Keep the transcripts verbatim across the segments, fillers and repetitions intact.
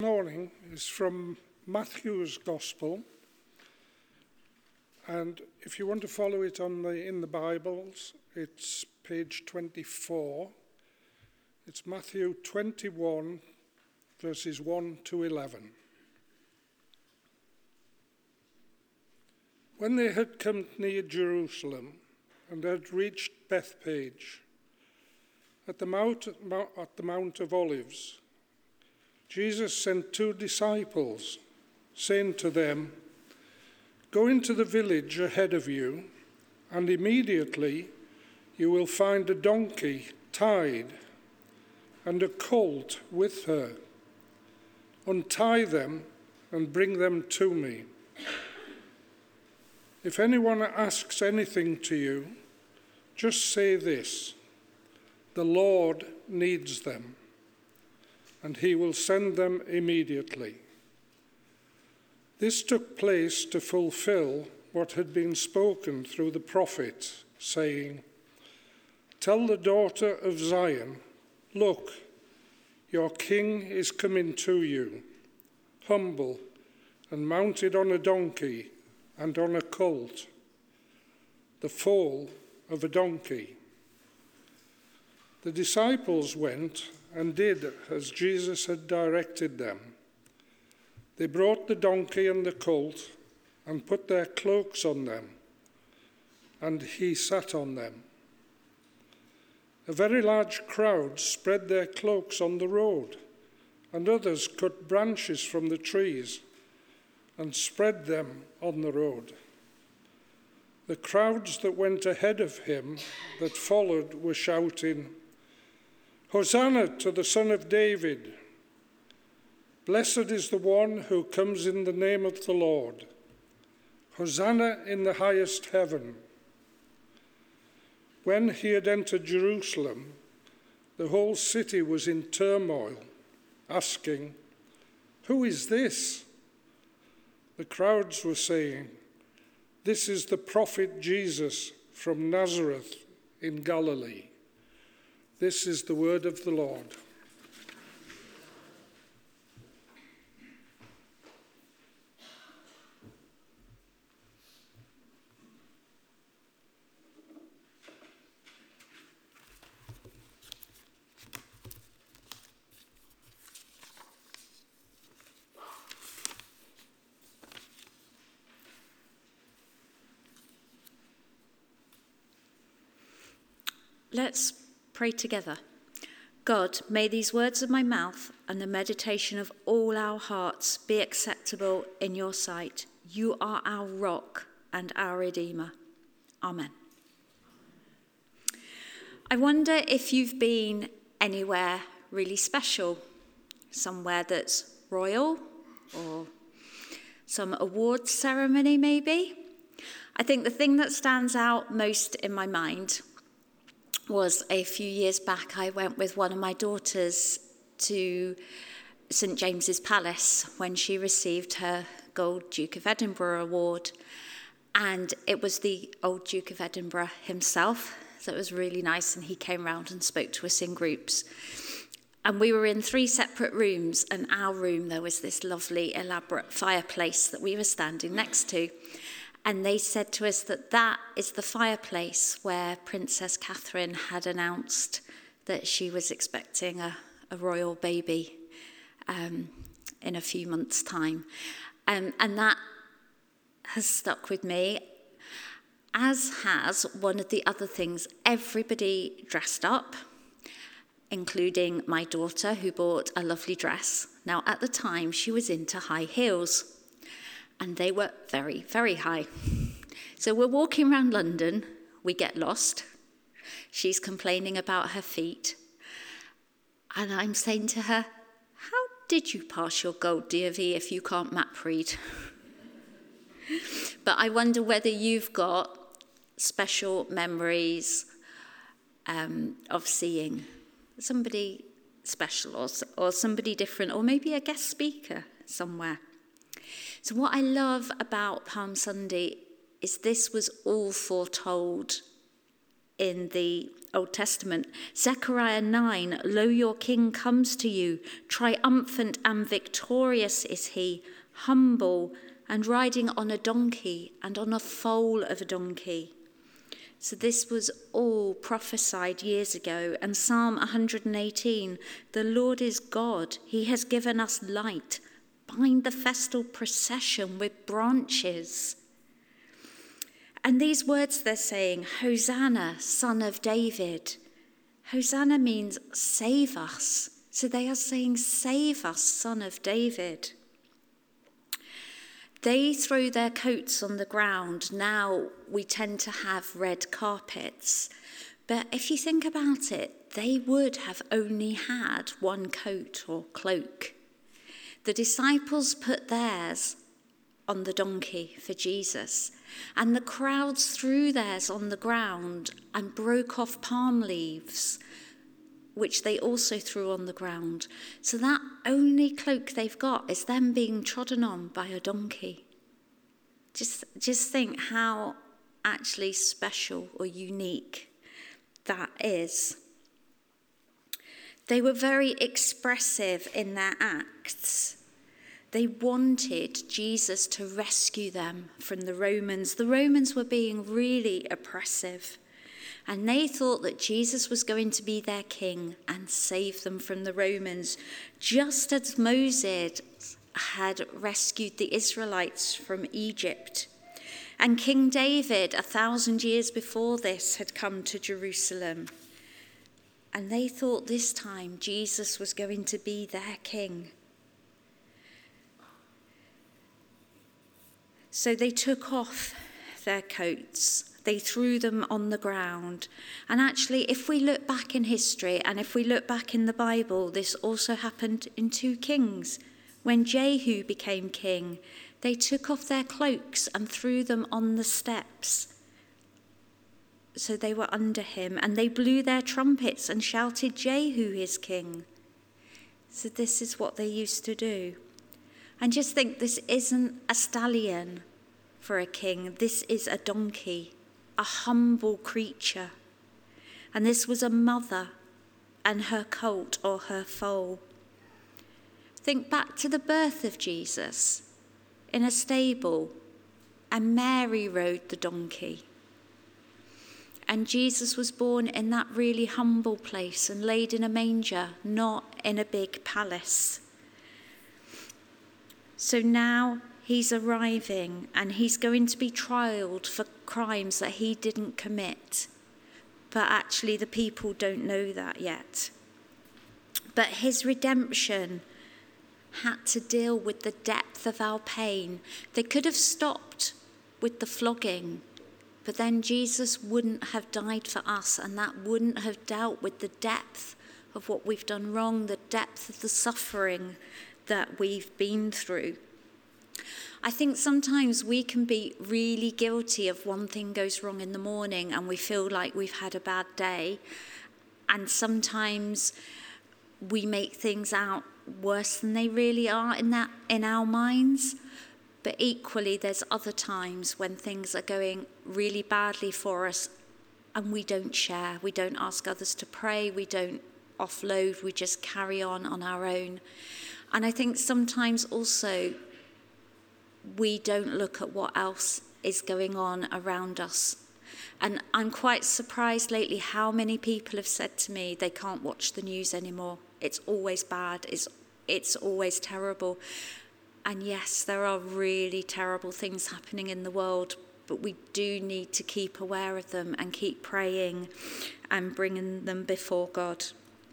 Morning is from Matthew's Gospel, and if you want to follow it on the in the Bibles, it's page twenty-four. It's Matthew twenty-one, verses one to eleven. When they had come near Jerusalem and had reached Bethphage, at the Mount, at the Mount of Olives, Jesus sent two disciples, saying to them, "Go into the village ahead of you, and immediately you will find a donkey tied and a colt with her. Untie them and bring them to me. If anyone asks anything to you, just say this: the Lord needs them, and he will send them immediately." This took place to fulfill what had been spoken through the prophet, saying, "Tell the daughter of Zion, look, your king is coming to you, humble and mounted on a donkey and on a colt, the foal of a donkey." The disciples went and did as Jesus had directed them. They brought the donkey and the colt and put their cloaks on them, and he sat on them. A very large crowd spread their cloaks on the road, and others cut branches from the trees and spread them on the road. The crowds that went ahead of him, that followed, were shouting, "Hosanna to the Son of David! Blessed is the one who comes in the name of the Lord! Hosanna in the highest heaven!" When he had entered Jerusalem, the whole city was in turmoil, asking, "Who is this?" The crowds were saying, "This is the prophet Jesus from Nazareth in Galilee." This is the word of the Lord. Let's pray together. God, may these words of my mouth and the meditation of all our hearts be acceptable in your sight. You are our rock and our Redeemer. Amen. I wonder if you've been anywhere really special, somewhere that's royal or some awards ceremony maybe. I think the thing that stands out most in my mind was a few years back, I went with one of my daughters to St James's Palace when she received her Gold Duke of Edinburgh award. And it was the old Duke of Edinburgh himself, so it was really nice, and he came round and spoke to us in groups. And we were in three separate rooms, and our room, there was this lovely elaborate fireplace that we were standing next to. And they said to us that that is the fireplace where Princess Catherine had announced that she was expecting a, a royal baby um, in a few months' time. Um, and that has stuck with me, as has one of the other things. Everybody dressed up, including my daughter, who bought a lovely dress. Now, at the time, she was into high heels, and they were very, very high. So we're walking around London, we get lost. She's complaining about her feet. And I'm saying to her, "How did you pass your gold D V if you can't map read?" But I wonder whether you've got special memories um, of seeing somebody special or, or somebody different, or maybe a guest speaker somewhere. So what I love about Palm Sunday is this was all foretold in the Old Testament. Zechariah nine, lo, your king comes to you. Triumphant and victorious is he, humble and riding on a donkey and on a foal of a donkey. So this was all prophesied years ago. And Psalm one hundred eighteen, the Lord is God. He has given us light. Bind the festal procession with branches. And these words they're saying, Hosanna, son of David. Hosanna means save us. So they are saying, save us, son of David. They throw their coats on the ground. Now we tend to have red carpets. But if you think about it, they would have only had one coat or cloak. The disciples put theirs on the donkey for Jesus, and the crowds threw theirs on the ground and broke off palm leaves, which they also threw on the ground. So that only cloak they've got is them being trodden on by a donkey. Just, just think how actually special or unique that is. They were very expressive in their acts. They wanted Jesus to rescue them from the Romans. The Romans were being really oppressive, and they thought that Jesus was going to be their king and save them from the Romans, just as Moses had rescued the Israelites from Egypt. And King David, a thousand years before this, had come to Jerusalem. And they thought this time Jesus was going to be their king. So they took off their coats. They threw them on the ground. And actually, if we look back in history and if we look back in the Bible, this also happened in two kings. When Jehu became king, they took off their cloaks and threw them on the steps. So they were under him, and they blew their trumpets and shouted, Jehu is king. So this is what they used to do. And just think, this isn't a stallion for a king. This is a donkey, a humble creature. And this was a mother and her colt or her foal. Think back to the birth of Jesus in a stable, and Mary rode the donkey. And Jesus was born in that really humble place and laid in a manger, not in a big palace. So now he's arriving, and he's going to be trialed for crimes that he didn't commit. But actually the people don't know that yet. But his redemption had to deal with the depth of our pain. They could have stopped with the flogging, but then Jesus wouldn't have died for us, and that wouldn't have dealt with the depth of what we've done wrong, the depth of the suffering that we've been through. I think sometimes we can be really guilty of one thing goes wrong in the morning and we feel like we've had a bad day, and sometimes we make things out worse than they really are in that in our minds. But equally, there's other times when things are going really badly for us and we don't share, we don't ask others to pray, we don't offload, we just carry on on our own. And I think sometimes also we don't look at what else is going on around us. And I'm quite surprised lately how many people have said to me they can't watch the news anymore. It's always bad. It's, it's always terrible. And yes, there are really terrible things happening in the world, but we do need to keep aware of them and keep praying and bringing them before God.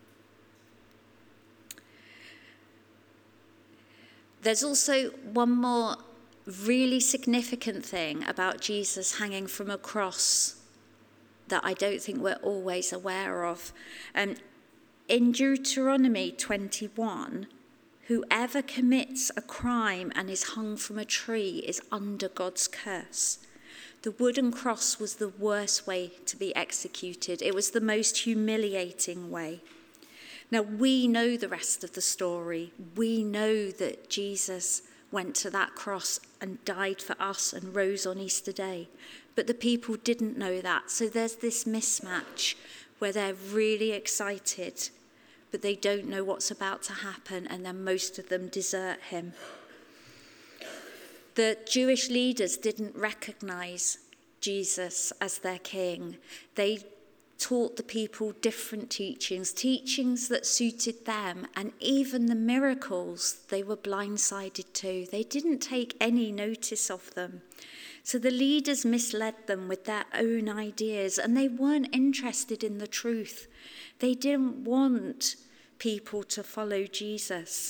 There's also one more really significant thing about Jesus hanging from a cross that I don't think we're always aware of. Um, in Deuteronomy twenty-one, whoever commits a crime and is hung from a tree is under God's curse. The wooden cross was the worst way to be executed. It was the most humiliating way. Now, we know the rest of the story. We know that Jesus went to that cross and died for us and rose on Easter Day. but the people didn't know that. So there's this mismatch where they're really excited, but they don't know what's about to happen, and then most of them desert him. The Jewish leaders didn't recognize Jesus as their king. They taught the people different teachings, teachings that suited them, and even the miracles they were blindsided to. They didn't take any notice of them. So the leaders misled them with their own ideas, and they weren't interested in the truth. They didn't want people to follow Jesus.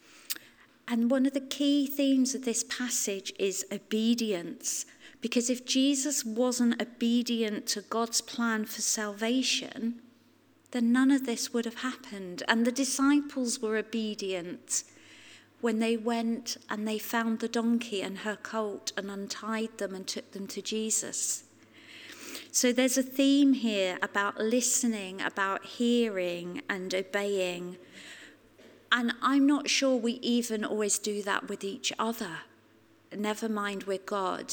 And one of the key themes of this passage is obedience. Because if Jesus wasn't obedient to God's plan for salvation, then none of this would have happened. And the disciples were obedient when they went and they found the donkey and her colt and untied them and took them to Jesus. So there's a theme here about listening, about hearing and obeying. And I'm not sure we even always do that with each other, never mind with God.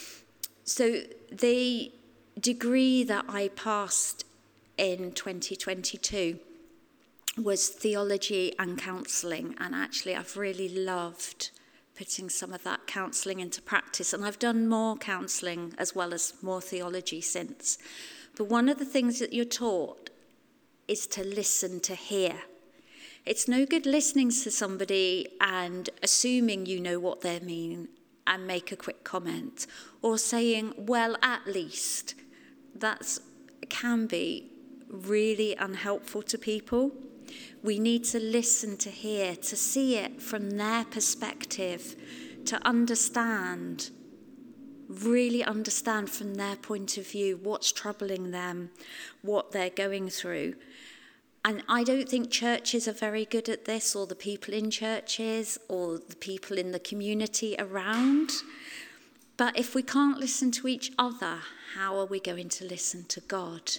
So the degree that I passed in twenty twenty-two was theology and counselling, and actually I've really loved putting some of that counselling into practice, and I've done more counselling as well as more theology since. But one of the things that you're taught is to listen, to hear. It's no good listening to somebody and assuming you know what they mean and make a quick comment, or saying, well, at least. That can be really unhelpful to people. We need to listen to hear, to see it from their perspective, to understand, really understand from their point of view what's troubling them, what they're going through. And I don't think churches are very good at this, or the people in churches, or the people in the community around. But if we can't listen to each other, how are we going to listen to God?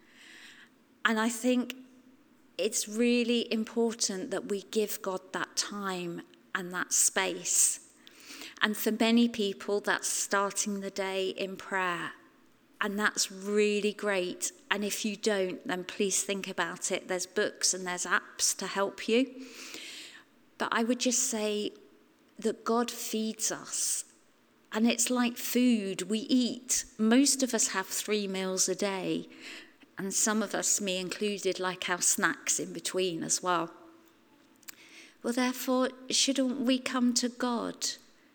And I think it's really important that we give God that time and that space. And for many people, that's starting the day in prayer. And that's really great. And if you don't, then please think about it. There's books and there's apps to help you. But I would just say that God feeds us. And it's like food we eat. Most of us have three meals a day. And some of us, me included, like our snacks in between as well. Well, therefore, shouldn't we come to God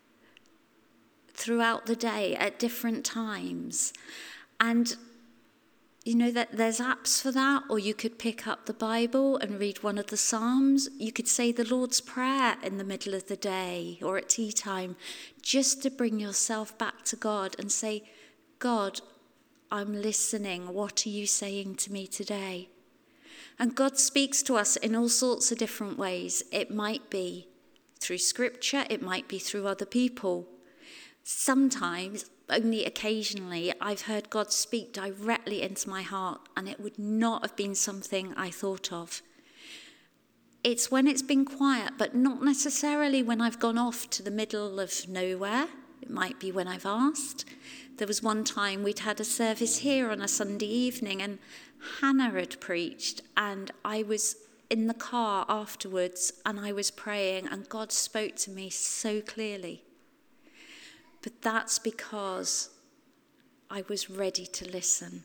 throughout the day at different times? And you know that there's apps for that, or you could pick up the Bible and read one of the Psalms. You could say the Lord's Prayer in the middle of the day or at tea time, just to bring yourself back to God and say, God, I'm listening. What are you saying to me today? And God speaks to us in all sorts of different ways. It might be through scripture. It might be through other people. Sometimes, only occasionally, I've heard God speak directly into my heart, and it would not have been something I thought of. It's when it's been quiet, but not necessarily when I've gone off to the middle of nowhere. It might be when I've asked. There was one time we'd had a service here on a Sunday evening, and Hannah had preached, and I was in the car afterwards, and I was praying, and God spoke to me so clearly. But that's because I was ready to listen.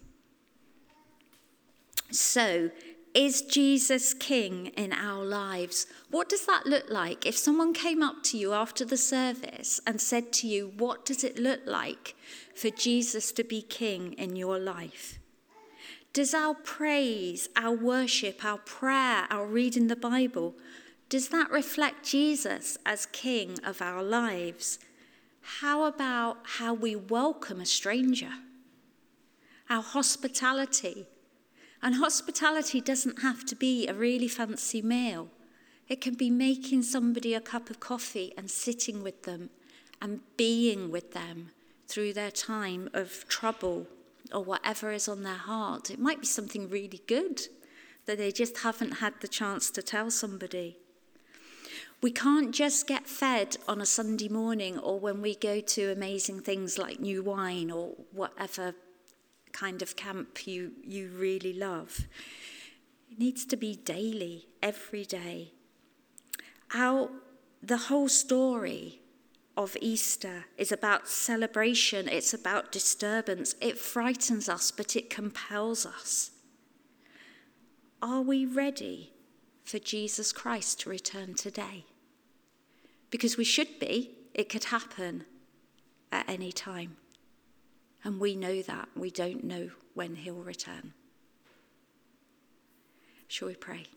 So, is Jesus king in our lives? What does that look like? If someone came up to you after the service and said to you, what does it look like for Jesus to be king in your life? Does our praise, our worship, our prayer, our reading the Bible, does that reflect Jesus as king of our lives? How about how we welcome a stranger? Our hospitality. And hospitality doesn't have to be a really fancy meal. It can be making somebody a cup of coffee and sitting with them and being with them through their time of trouble or whatever is on their heart. It might be something really good that they just haven't had the chance to tell somebody. We can't just get fed on a Sunday morning or when we go to amazing things like New Wine or whatever kind of camp you, you really love. It needs to be daily, every day. Our, the whole story of Easter is about celebration. It's about disturbance. It frightens us, but it compels us. Are we ready for Jesus Christ to return today? Because we should be. It could happen at any time. And we know that. We don't know when he'll return. Shall we pray?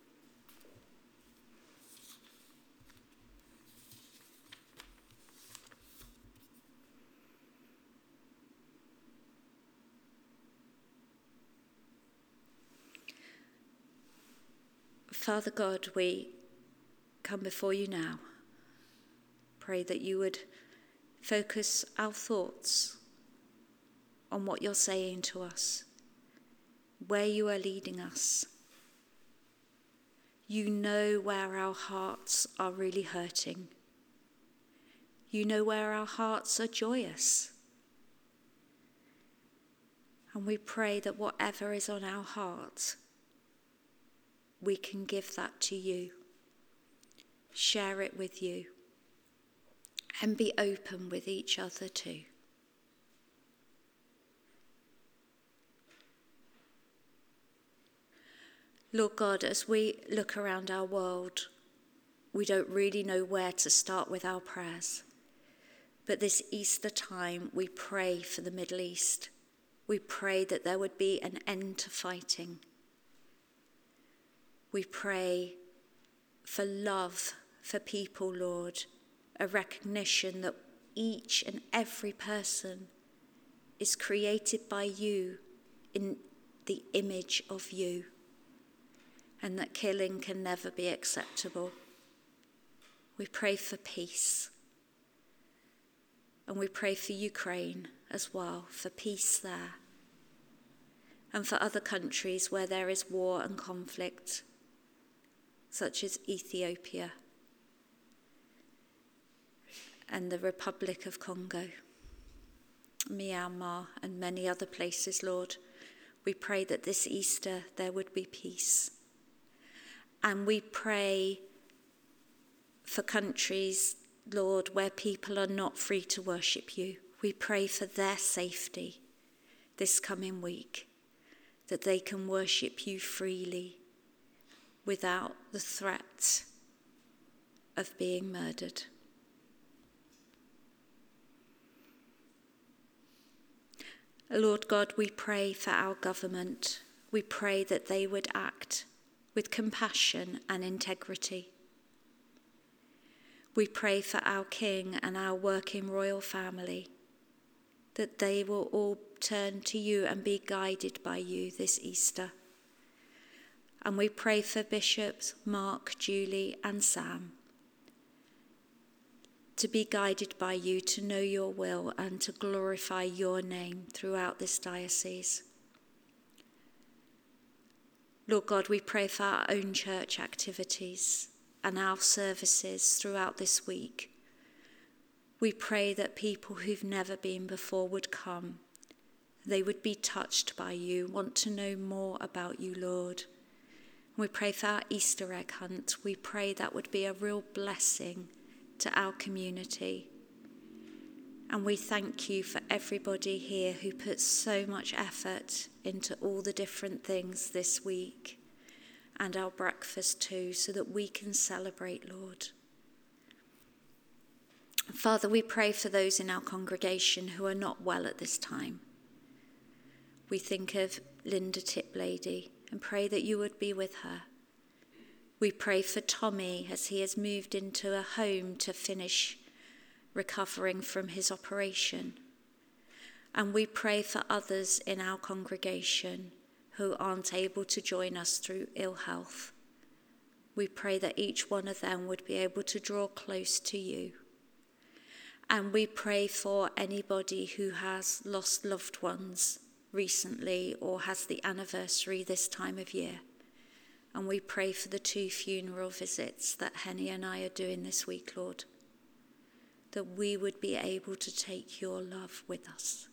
Father God, we come before you now. Pray that you would focus our thoughts on what you're saying to us, where you are leading us. You know where our hearts are really hurting. You know where our hearts are joyous. And we pray that whatever is on our heart, we can give that to you, share it with you, and be open with each other too. Lord God, as we look around our world, we don't really know where to start with our prayers. But this Easter time, we pray for the Middle East. We pray that there would be an end to fighting. We pray for love for people, Lord, a recognition that each and every person is created by you in the image of you, and that killing can never be acceptable. We pray for peace. And we pray for Ukraine as well, for peace there. And for other countries where there is war and conflict, such as Ethiopia and the Republic of Congo, Myanmar, and many other places, Lord. We pray that this Easter there would be peace. And we pray for countries, Lord, where people are not free to worship you. We pray for their safety this coming week, that they can worship you freely without the threat of being murdered. Lord God, we pray for our government. We pray that they would act with compassion and integrity. We pray for our King and our working royal family, that they will all turn to you and be guided by you this Easter. And we pray for Bishops Mark, Julie, and Sam, to be guided by you, to know your will and to glorify your name throughout this diocese. Lord God, we pray for our own church activities and our services throughout this week. We pray that people who've never been before would come. They would be touched by you, want to know more about you, Lord. We pray for our Easter egg hunt. We pray that would be a real blessing to our community. And we thank you for everybody here who puts so much effort into all the different things this week, and our breakfast too, so that we can celebrate, Lord. Father, we pray for those in our congregation who are not well at this time. We think of Linda Tiplady and pray that you would be with her. We pray for Tommy as he has moved into a home to finish recovering from his operation. And we pray for others in our congregation who aren't able to join us through ill health. We pray that each one of them would be able to draw close to you. And we pray for anybody who has lost loved ones recently or has the anniversary this time of year. And we pray for the two funeral visits that Henny and I are doing this week, Lord, that we would be able to take your love with us.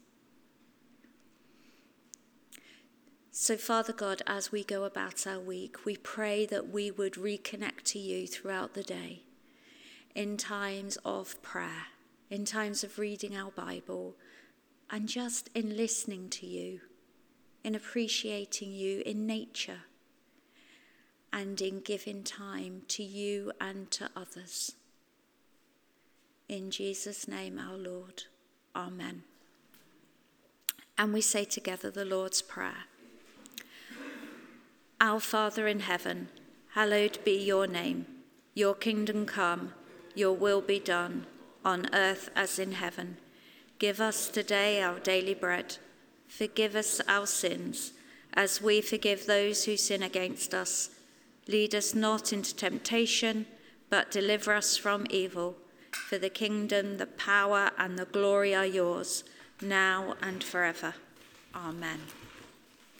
So, Father God, as we go about our week, we pray that we would reconnect to you throughout the day, in times of prayer, in times of reading our Bible, and just in listening to you, in appreciating you in nature, and in giving time to you and to others. In Jesus' name, our Lord. Amen. And we say together the Lord's Prayer. Our Father in heaven, hallowed be your name. Your kingdom come, your will be done, on earth as in heaven. Give us today our daily bread. Forgive us our sins, as we forgive those who sin against us. Lead us not into temptation, but deliver us from evil. For the kingdom, the power, and the glory are yours, now and forever. Amen.